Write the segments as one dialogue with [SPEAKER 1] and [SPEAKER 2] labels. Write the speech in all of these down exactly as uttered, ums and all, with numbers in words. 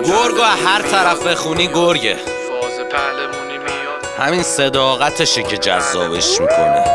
[SPEAKER 1] گرگ و هر طرف بخونی گرگه. همین صداقتشه که جذابش میکنه.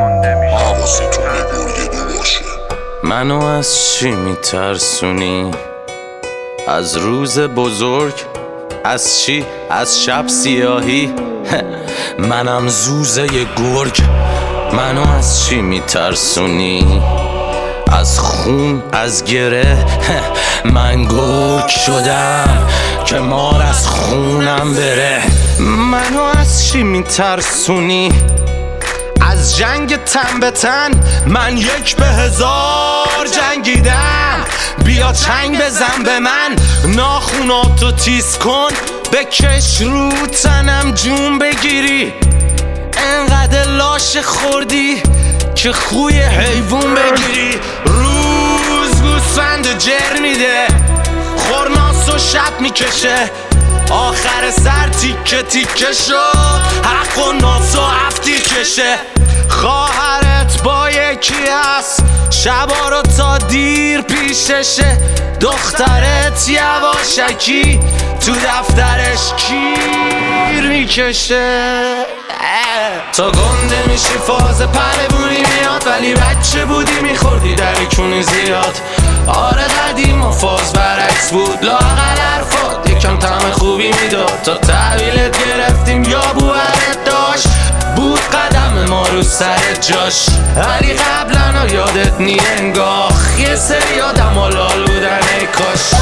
[SPEAKER 1] منو از چی میترسونی؟ از روز بزرگ؟ از چی؟ از شب سیاهی؟ منم زوزه گرگ. منو از چی میترسونی؟ از خون، از گره؟ من گرگ شدم که مار از خونم بره. منو از چی میترسونی؟ از جنگ تن به تن؟ من یک به هزار جنگیدم. بیا چنگ بزن به من، ناخوناتو تیز کن، بکش رو تنم جون بگیری. انقدر لاش خوردی که خوی حیوون بگیری. روز گوسفند جر میده، خورناس و شب میکشه، آخر سر تیکه تیکه شد، حق و ناس و هفتی کشه. خواهرت با یکی هست، شبا رو تا دیر پیششه. دخترت یواشکی تو دفترش کیر میکشه. تا گنده میشی فاز پروونی میاد، ولی بچه بودی میخوردی درکونی زیاد. آره قدیم و فاز برعکس بود، لاغر حرفات یکم طعم خوبی میداد. تا تحویلت گرفتیم یا بوهرت داشت، بود قدم ما رو سر جاش. ولی قبلا یادت نی انگاه، یه سری آدم ها لال بودن ای کاش.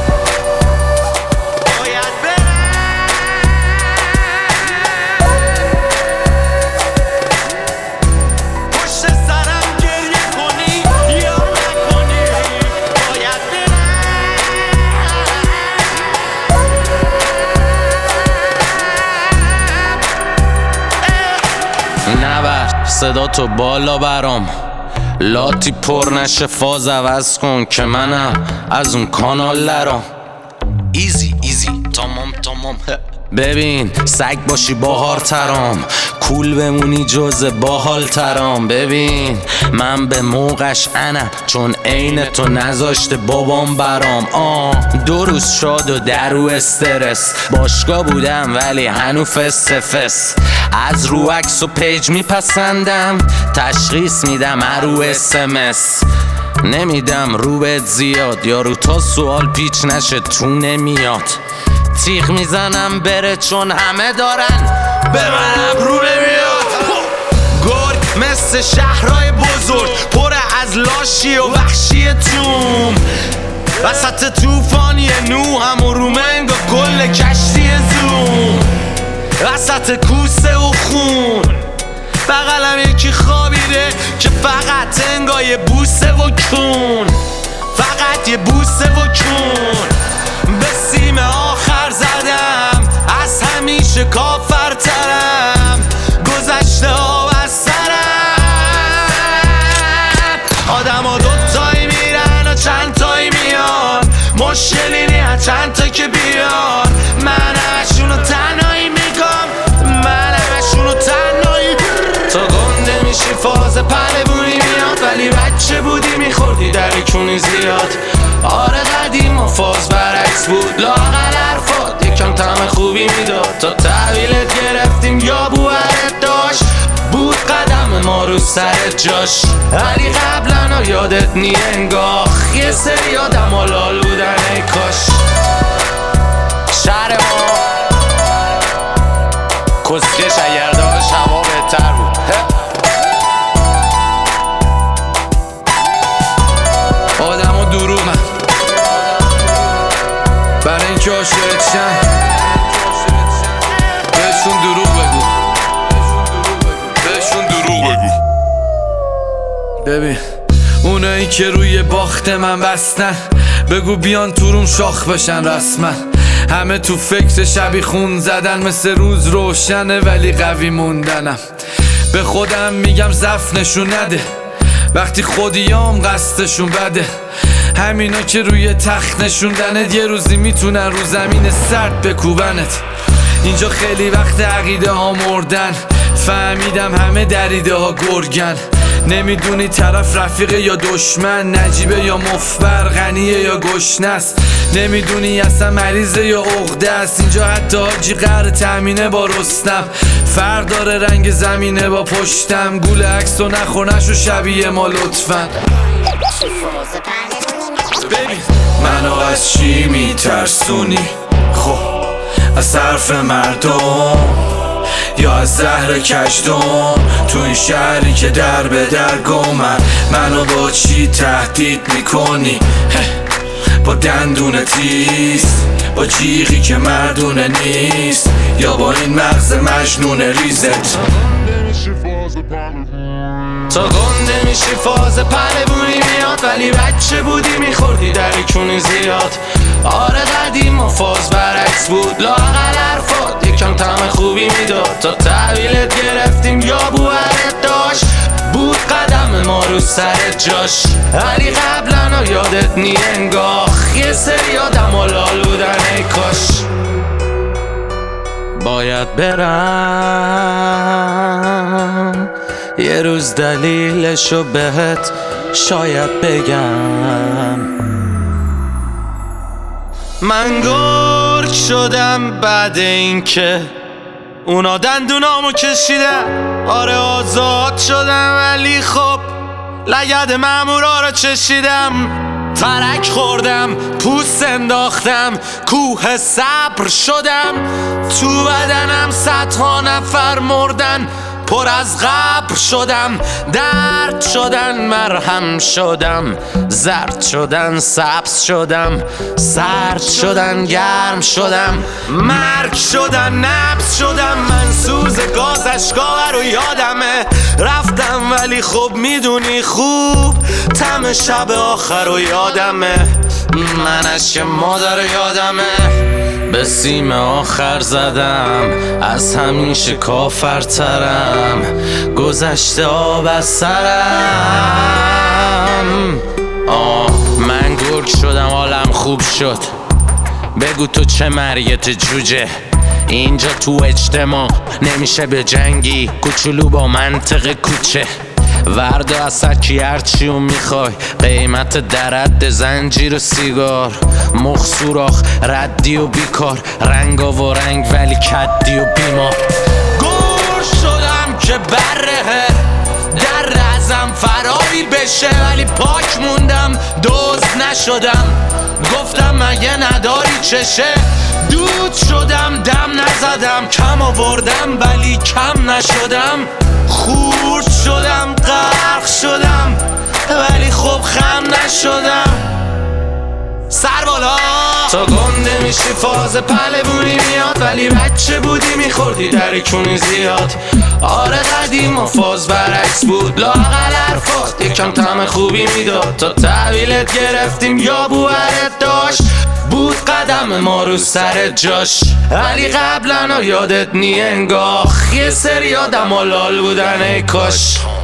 [SPEAKER 1] نبر صدا تو بالا برام، لاتی پر نشه فاز عوض کن که منم از اون کانال لرام. ایزی ایزی تمام تمام. ببین سگ باشی باهار ترام، کول بمونی جز باحال ترام. ببین من به موقعش انم، چون عین تو نذاشته بابام برام. آه دو روز شاد و درو استرس، باشگاه بودم ولی هنو فس فس. از رو عکس و پیج میپسندم، تشخیص میدم رو اسمس. نمیدم رو بهت زیاد، یارو تا سوال پیچ نشه تو نمیاد. تیغ میزنم بره چون همه دارن، به منم رو نمیاد. گرگ مثل شهرهای بزرگ، پر از لاشی و وحشی توم. وسط توفانی نوحم و رومنگ و کل کشتی زوم. وسط کوسه و خون بغلم یکی خوابیده که فقط انگای بوسه و کون. فقط یه بوسه و کون. به سیم آخر زدم، از همیشه کافرترم. گذشته ها و سرم، آدم ها دوتایی میرن و چند تایی میان. مشکلی نی چند تا که بیان. من همشونو تنهایی میگم، من همشونو تنهایی. تا گنده میشی فاز پروونی میاد، ولی بچه بودی میخوردی درکونی زیاد. آره قدیم و فاز برعکس بود، لاغر حرفات یکم طعم خوبی میداد. تا تحویلت گرفتیم یا بوهرت داشت، بود قدم ما رو سر جاش. ولی قبلا یادت نی انگاه، یه سری آدم ها لال بودن ای کاش. شهر ما کسکش اگر داشت هوا بهتر بود. آدم ها دروغن برای اینکه عاشقت شن، بهشون دروغ بگو، بهشون دروغ بگو. ببین اونایی که روی باخت من بستن، بگو بیان تو روم شاخ بشن رسما. همه تو فکر شبی خون زدن، مثل روز روشنه ولی قوی موندنم. به خودم میگم ضعف نشون نده، وقتی خودیام قصدشون بده. همینا که روی تخت نشوندنت، یه روزی میتونن رو زمین سرد بکوبنت. اینجا خیلی وقت عقیده ها مردن،
[SPEAKER 2] فهمیدم همه دریده ها گرگن، نمیدونی طرف رفیقه یا دشمن، نجیبه یا مفبر، غنیه یا گشنست، نمیدونی اصلا مریضه یا عقده است. اینجا حتی حاجی قهر تأمینه با رستم، فرق داره رنگ زمینه با پشتم. گول عکس و نخور نشو شبیه ما لطفا. ببین منو از چی میترسونی؟ خب از حرف مردم یا از زهر کشدم؟ تو این شهری که در به در گمن، منو با چی تهدید میکنی؟ با دندون تیز، با جیغی که مردونه نیست، یا با این مغز مجنون ریزت؟
[SPEAKER 1] تا گنده میشی فاز پلبونی میاد، ولی بچه بودی میخوردی دریکونی زیاد. آره قدیم و فاز برعکس بود، لااقل حرفات یکم طعم خوبی میداد. تا تحویلت گرفتیم یا بوهرت داشت، بود قدم ما رو سر جاش. ولی قبلا یادت نی انگاه، یه سری آدم و لال بودن ای کاش. باید برم یه روز دلیلشو بهت شاید بگم. من گرگ شدم بعد این که اونا دندونامو کشیدن. آره آزاد شدم ولی خب لگد مامورا رو چشیدم. ترک خوردم، پوست انداختم، کوه صبر شدم. تو بدنم صدها نفر مردن، پر از قبر شدم. درد شدن مرهم شدم، زرد شدن سبز شدم، سرد شدن گرم شدم، مرگ شدن نبض شدم. من سوز گاز اشکا رو یادمه، رفتم ولی خب میدونی خوب طعم شب آخر رو یادمه. من اشک مادر یادمه، به سیم آخر زدم، از همیشه کافرترم، گذشته آب از سرم. آه من گرگ شدم حالم خوب شد، بگو تو چه مریت جوجه. اینجا تو اجتماع نمیشه به جنگی، کوچولو با منطق کوچه. وردا از سکی هرچیو میخوای، قیمت درد زنجیر و سیگار، مخ سوراخ ردی و بیکار، رنگا و رنگ ولی کدی و بیمار. گور شدم که بره در ازم فراری بشه، ولی پاک موندم دوز نشدم. گفتم مگه نداری چشه، دود شدم دم نزدم، کم آوردم ولی کم نشدم. خورد شدم غرق شدم ولی خب خم نشدم. سر بالا تا گنده میشی فاز پلبونی میاد، ولی بچه بودی میخوردی دریکونی زیاد. آره قدیم و فاز برعکس بود، لااقل حرفات یکم طعم خوبی میداد. تا تحویلت گرفتیم یا بوهرت داشت، بود قدم ما رو سر جاش. ولی قبلا یادت نی انگاه، یه سری آدم و لال بودن ای کاش.